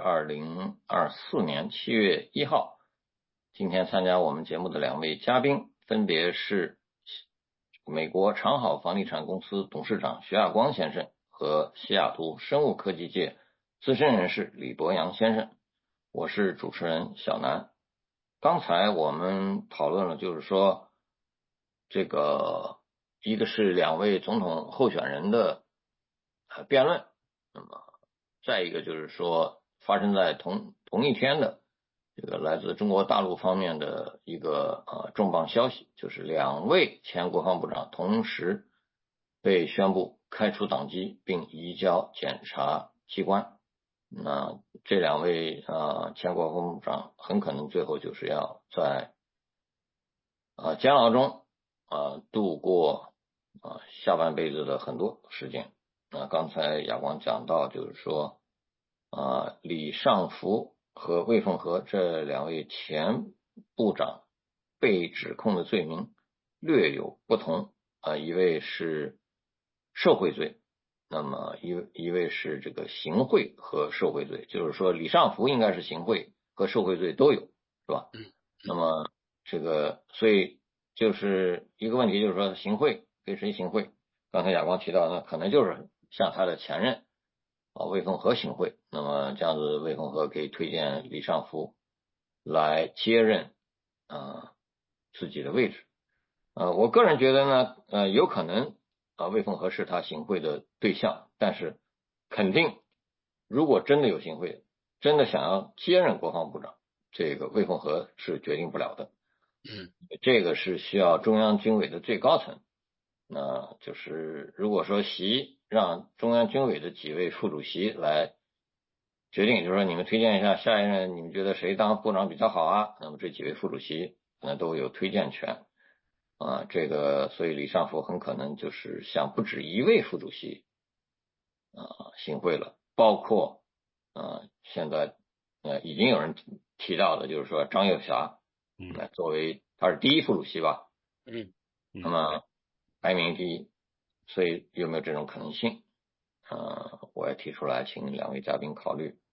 2024年7月1号。今天参加我们节目的两位嘉宾分别是美国长好房地产公司董事长徐亚光先生和西雅图生物科技界资深人士李博洋先生。我是主持人小南。刚才我们讨论了，就是说这个一个是两位总统候选人的辩论，那么再一个就是说发生在同一天的这个来自中国大陆方面的一个重磅消息，就是两位前国防部长同时被宣布开除党籍并移交检察机关。那这两位前国防部长很可能最后就是要在监牢中度过下半辈子的很多时间。刚才亚光讲到，就是说李尚福和魏凤和这两位前部长被指控的罪名略有不同一位是受贿罪，那么一位是这个行贿和受贿罪，就是说李尚福应该是行贿和受贿罪都有，是吧？那么这个所以就是一个问题，就是说行贿给谁行贿？刚才亚光提到，那可能就是像他的前任魏凤和行贿，那么这样子魏凤和可以推荐李尚福来接任自己的位置。我个人觉得呢有可能魏凤和是他行贿的对象，但是肯定如果真的有行贿，真的想要接任国防部长，这个魏凤和是决定不了的。这个是需要中央军委的最高层，那就是如果说让中央军委的几位副主席来决定，就是说你们推荐一下下一任，你们觉得谁当部长比较好啊？那么这几位副主席都有推荐权这个所以李尚福很可能就是向不止一位副主席行贿了，包括现在已经有人提到的，就是说张又侠作为他是第一副主席吧，那么排名第一，所以有没有这种可能性我也提出来，请两位嘉宾考虑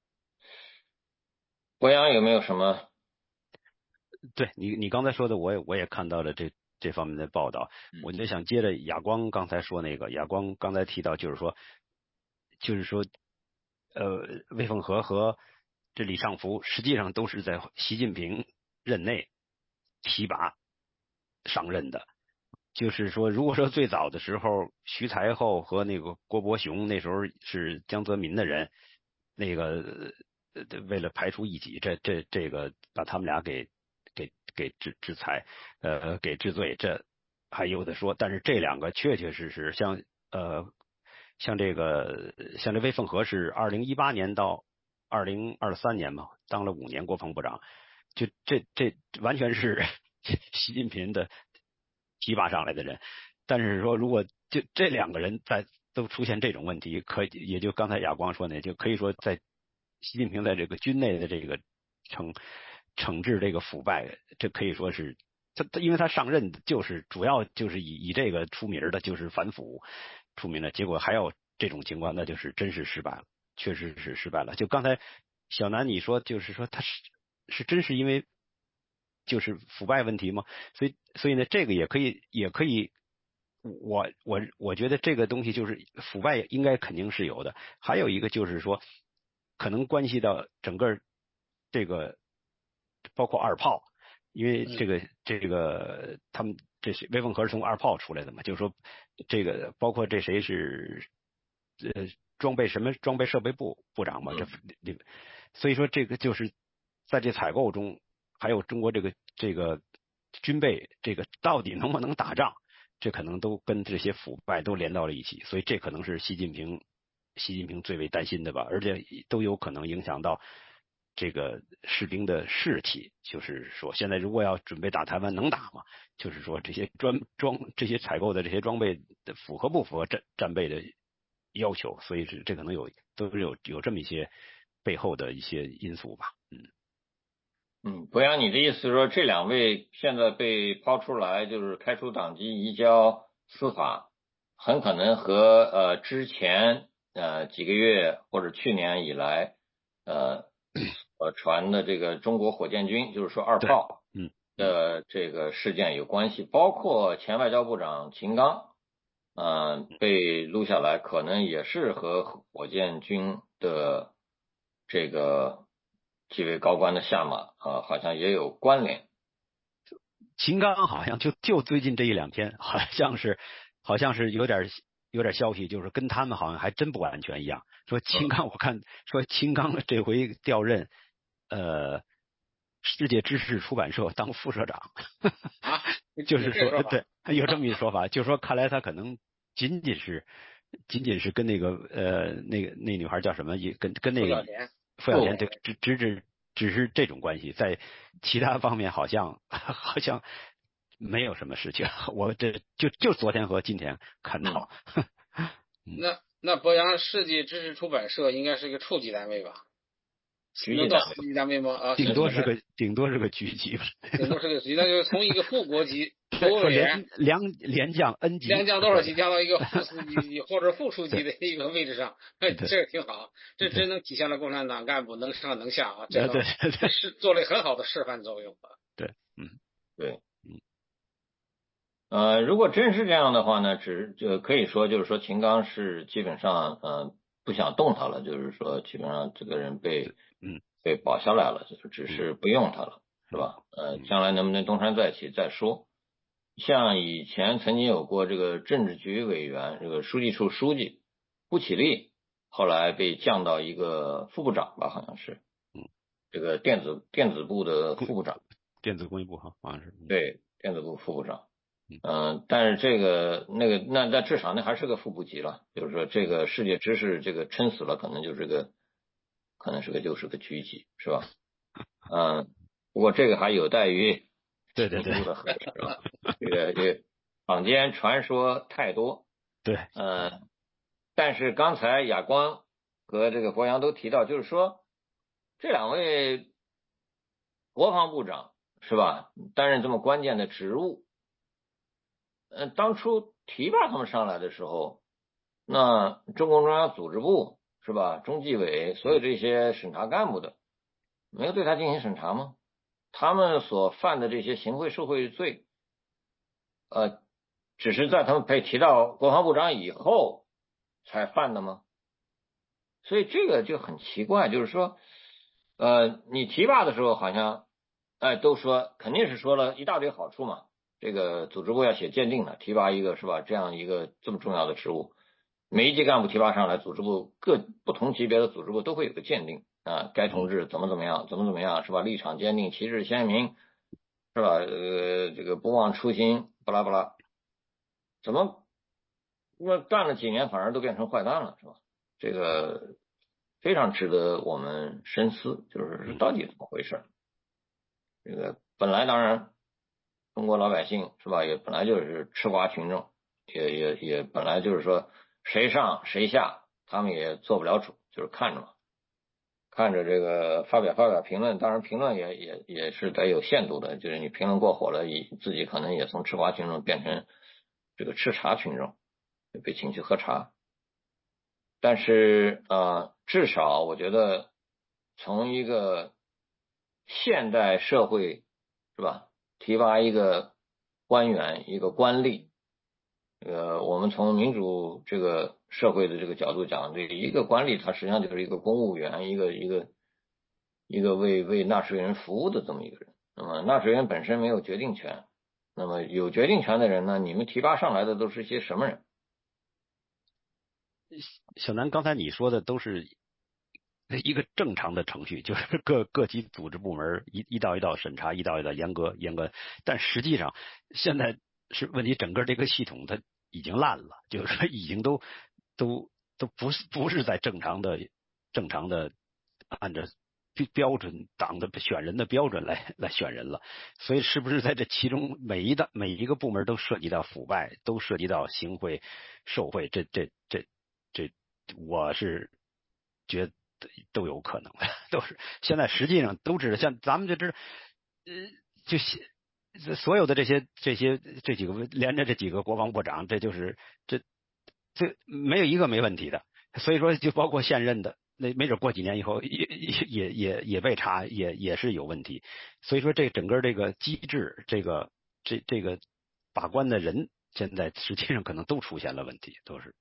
博洋有没有什么？ 对你刚才说的我也看到了这方面的报道，我就想接着亚光刚才说那个，亚光刚才提到就是说魏凤和和这李尚福实际上都是在习近平任内提拔上任的。就是说如果说最早的时候徐才厚和那个郭伯雄那时候是江泽民的人，那个为了排除异己，这个把他们俩给制裁给治罪，这还有的说。但是这两个确确实实像这魏凤和是2018年到2023年嘛，当了5年国防部长，就这完全是习近平的提拔上来的人。但是说如果就这两个人都出现这种问题，也就刚才亚光说的，就可以说在习近平在这个军内的这个惩治这个腐败，这可以说是他因为他上任就是主要就是以这个出名的，就是反腐出名的，结果还有这种情况，那就是真是失败了，确实是失败了。就刚才小南你说，就是说他是真是因为就是腐败问题吗？所以呢，这个也可以，我觉得这个东西就是腐败应该肯定是有的。还有一个就是说，可能关系到整个这个包括二炮，因为这个他们这些威风河是从2炮出来的嘛，就是说这个包括这谁是装备设备部部长嘛，所以说这个就是在这采购中，还有中国这个军备这个到底能不能打仗，这可能都跟这些腐败都连到了一起，所以这可能是习近平最为担心的吧，而且都有可能影响到这个士兵的士气，就是说现在如果要准备打台湾能打吗？就是说这些这些采购的这些装备符合不符合战备的要求，所以这可能都是有这么一些背后的一些因素吧。 博洋，你的意思是说这2位现在被抛出来，就是开除党籍、移交司法，很可能和之前几个月或者去年以来传的这个中国火箭军，就是说2炮的这个事件有关系，包括前外交部长秦刚被录下来，可能也是和火箭军的这个几位高官的下马好像也有关联。 秦刚好像就最近这1-2天，好像是有点消息，就是跟他们好像还真不完全一样。说秦刚，我看说秦刚这回调任世界知识出版社当副社长就是说对，有这么一说法，就是说看来他可能仅仅是跟那个那女孩叫什么，也跟那个傅小田对只是这种关系，在其他方面好像没有什么事情。我这就昨天和今天看到。 那博洋世界知识出版社应该是一个处级单位吧？能到司级单位吗？ 顶多是个局级吧。 顶多是个局，那就是从一个副国级国务委员连降 N 级， 连降多少级降到一个副司级或者副处级的一个位置上，这挺好，这真能体现了共产党干部能上能下啊，这是做了很好的示范作用啊。 对， 对，如果真是这样的话呢，可以说就是说秦刚是基本上不想动他了，就是说基本上这个人被保下来了，只是不用他了，是吧？将来能不能东山再起再说。像以前曾经有过这个政治局委员，这个书记处书记胡启立，后来被降到一个副部长吧，好像是，这个电子部的副部长， 电子工艺部好像是， 对，电子部副部长。但是这个那至少那还是个副部级了，就是说这个世界知识这个撑死了，可能就是个局级，是吧？不过这个还有待于对的核实了。这个坊间传说太多， 对， 但是刚才亚光和这个博洋都提到，就是说这2位国防部长是吧，担任这么关键的职务。当初提拔他们上来的时候，那中共中央组织部是吧，中纪委所有这些审查干部的，没有对他进行审查吗？他们所犯的这些行贿受贿罪，只是在他们被提到国防部长以后才犯的吗？所以这个就很奇怪，就是说，你提拔的时候好像，都说肯定是说了一大堆好处嘛。这个组织部要写鉴定的，提拔一个是吧？这样一个这么重要的职务，每一级干部提拔上来，组织部各不同级别的组织部都会有个鉴定该同志怎么样是吧？立场坚定，旗帜鲜明是吧？这个不忘初心，巴拉巴拉，怎么那干了几年反而都变成坏蛋了是吧？这个非常值得我们深思，就是到底怎么回事？这个本来当然。中国老百姓是吧，也本来就是吃瓜群众，也本来就是说谁上谁下，他们也做不了主，就是看着嘛，看着这个发表评论，当然评论也是得有限度的，就是你评论过火了，自己可能也从吃瓜群众变成这个吃茶群众，被请去喝茶。但是至少我觉得从一个现代社会是吧？提拔一个官员，一个官吏，我们从民主这个社会的这个角度讲，这一个官吏他实际上就是一个公务员，一个为纳税人服务的这么一个人。那么纳税人本身没有决定权， 那么有决定权的人呢，你们提拔上来的都是一些什么人？ 小南，刚才你说的都是一个正常的程序，就是各级组织部门一道一道审查，一道一道严格。但实际上现在是问题，整个这个系统它已经烂了，就是说已经都不是在正常的按照标准党的选人的标准来选人了。所以是不是在这其中每一个部门都涉及到腐败，都涉及到行贿受贿，这我是觉得都有可能的，都是现在实际上都知道，像咱们就知道，就所有的这几个连着这几个国防部长，这就是这没有一个没问题的。所以说，就包括现任的，那没准过几年以后也被查，也是有问题。所以说，这整个这个机制，这个把关的人，现在实际上可能都出现了问题，都是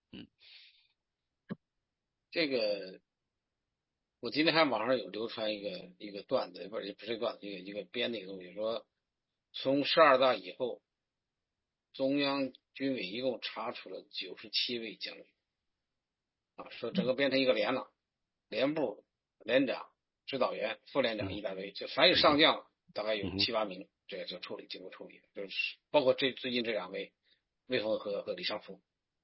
这个我今天看网上有流传一个段子，不是段子，一个编的一个东西，说从12大以后，中央军委一共查处了97位将领，说整个变成一个连了，连部、连长、指导员、副连长一大堆，就凡是上将大概有7、8名，这个就经过处理，就是包括最近这2位魏凤和李尚福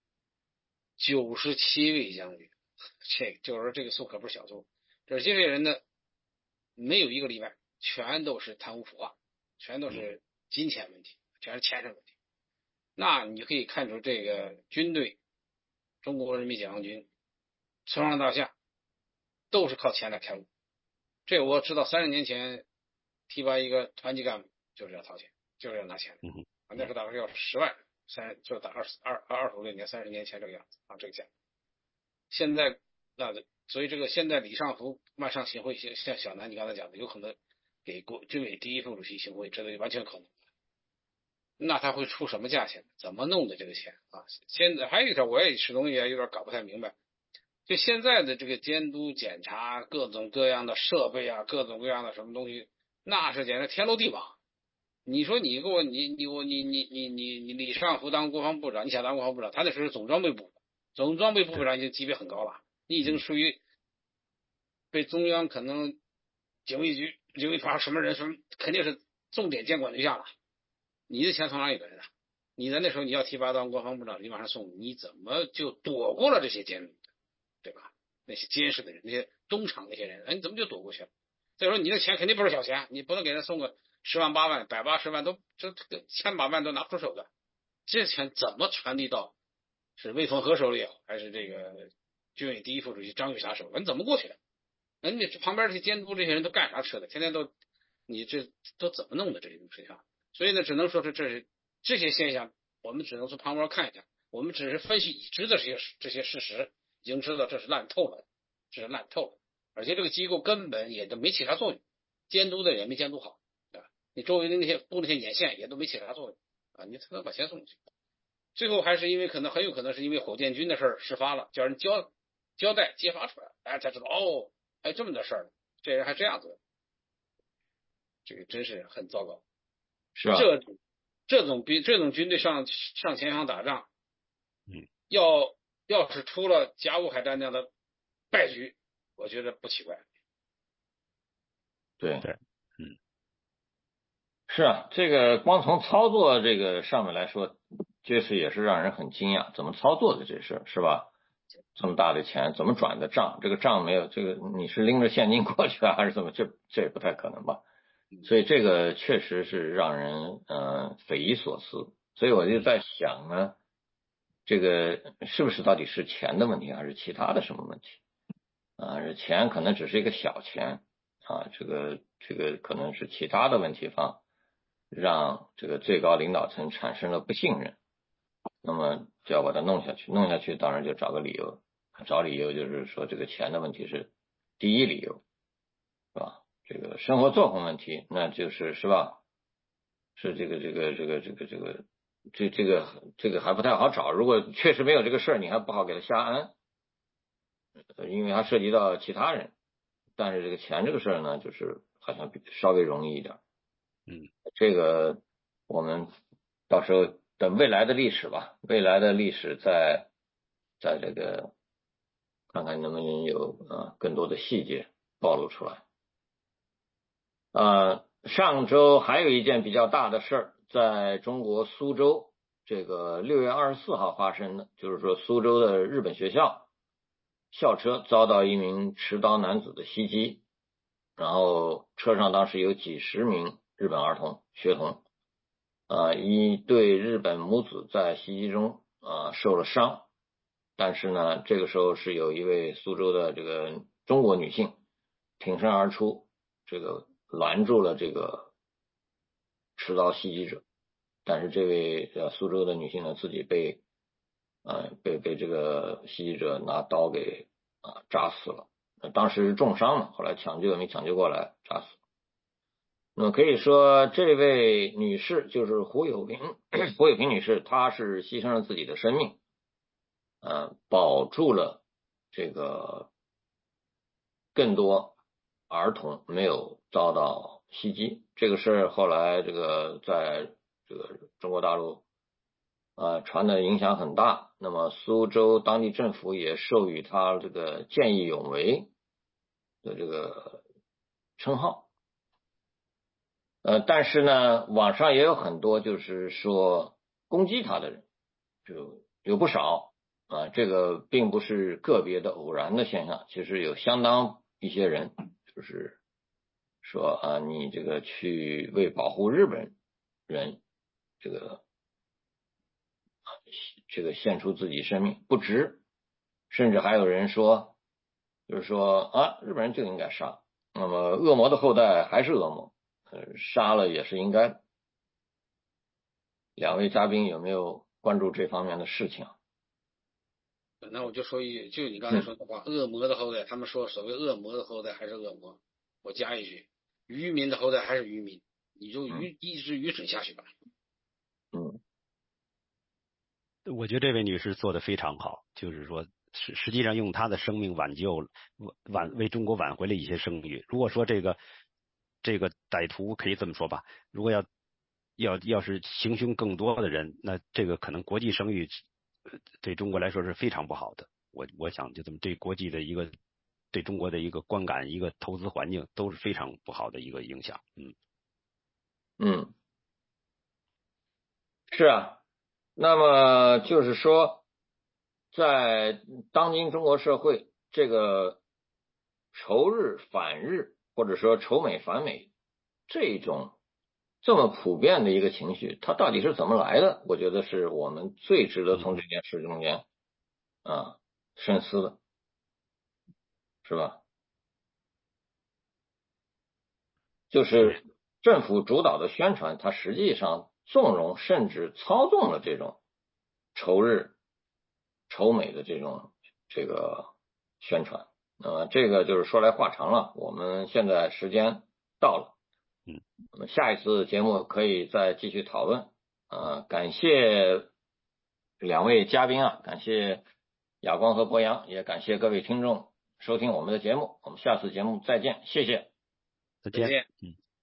，97位将领。这就是说这个数可不是小数，这些人呢没有一个例外，全都是贪污腐化，全都是金钱问题，全是钱上问题。那你可以看出这个军队，中国人民解放军从上到下都是靠钱来开路。这我知道30年前提拔一个团级干部就是要掏钱，就是要拿钱的，那时候大概要10万，就打26年30年前这个样子这个价。现在所以这个现在李尚福万上行贿，像小南你刚才讲的，有可能给军委第一副主席行贿，这完全可能。那他会出什么价钱？怎么弄的这个钱现在还有一条，我也始终也有点搞不太明白，就现在的这个监督检查各种各样的设备各种各样的什么东西，那是简直天罗地网。你说你给我你李尚福当国防部长，你想当国防部长，他那时候是总装备部部长已经级别很高了，你已经属于被中央可能警卫局什么人肯定是重点监管对象了。你的钱从哪里来的？你在那时候你要提拔当国防部长，你马上送你怎么就躲过了这些监督，对吧？那些监视的人，那些东厂那些人，你怎么就躲过去了？再说你的钱肯定不是小钱，你不能给人送个10万8万180万，都这千把万都拿不出手的，这钱怎么传递到是魏凤和手里也好，还是这个军委第一副主席张玉霞手里？你怎么过去的？你旁边这些监督这些人都干啥吃的？天天你这都怎么弄的这种事情？所以呢，只能说是这些现象，我们只能从旁边看一下，我们只是分析已知的这些事实，已经知道这是烂透了，而且这个机构根本也都没起啥作用，监督的人没监督好，你周围的那些布那些眼线也都没起啥作用你才能把钱送去。最后还是因为很有可能是因为火箭军的事儿事发了，叫人交代揭发出来，大家才知道还有这么点事儿呢，这人还这样子，这个真是很糟糕。 是吧？ 这种军队上前方打仗，要是出了甲午海战那样的败局，我觉得不奇怪。 对，是啊，这个光从操作这个上面来说，确实也是让人很惊讶，怎么操作的这事是吧？这么大的钱怎么转的账？这个账没有这个你是拎着现金过去还是怎么？这也不太可能吧？所以这个确实是让人匪夷所思。所以我就在想呢，这个是不是到底是钱的问题，还是其他的什么问题？这钱可能只是一个小钱这个可能是其他的问题上让这个最高领导层产生了不信任，那么就要把它弄下去当然就找理由就是说这个钱的问题是第一理由，是吧？这个生活作风问题，那就是是吧？是这个还不太好找。如果确实没有这个事儿，你还不好给他下安，因为它涉及到其他人。但是这个钱这个事儿呢，就是好像稍微容易一点。这个我们到时候等未来的历史吧，未来的历史在这个看看能不能有更多的细节暴露出来。上周还有一件比较大的事儿，在中国苏州，这个6月24号发生的，就是说苏州的日本学校校车遭到一名持刀男子的袭击，然后车上当时有几十名日本学童，一对日本母子在袭击中受了伤，但是呢，这个时候是有一位苏州的这个中国女性挺身而出，这个拦住了这个持刀袭击者，但是这位苏州的女性呢，自己被这个袭击者拿刀给扎死了，当时重伤嘛，后来抢救没抢救过来，扎死。那么可以说，这位女士就是胡友平女士，她是牺牲了自己的生命，保住了这个更多儿童没有遭到袭击。这个事儿后来这个在这个中国大陆传的影响很大，那么苏州当地政府也授予他这个见义勇为的这个称号。但是呢，网上也有很多就是说攻击他的人，就有不少这个并不是个别的偶然的现象，其实有相当一些人就是说你这个去为保护日本人这个献出自己生命不值，甚至还有人说就是说日本人就应该杀，那么恶魔的后代还是恶魔，杀了也是应该的。两位嘉宾有没有关注这方面的事情？ 那我就说就你刚才说的话，恶魔的后代，他们说所谓恶魔的后代还是恶魔，我加一句，愚民的后代还是愚民，你就一直愚蠢下去吧。 我觉得这位女士做得非常好，就是说实际上用她的生命为中国挽回了一些声誉。如果说这个歹徒可以这么说吧，如果要是行凶更多的人，那这个可能国际声誉对中国来说是非常不好的。我想就这么对国际的对中国的一个观感，一个投资环境都是非常不好的一个影响。 是啊。那么就是说，在当今中国社会，这个仇日反日或者说仇美反美这种这么普遍的一个情绪，它到底是怎么来的？我觉得是我们最值得从这件事中间深思的，是吧？就是政府主导的宣传，它实际上纵容甚至操纵了这种仇日仇美的这个宣传。这个就是说来话长了，我们现在时间到了，我们下一次节目可以再继续讨论。感谢两位嘉宾感谢亚光和博洋，也感谢各位听众收听我们的节目，我们下次节目再见，谢谢， 再见。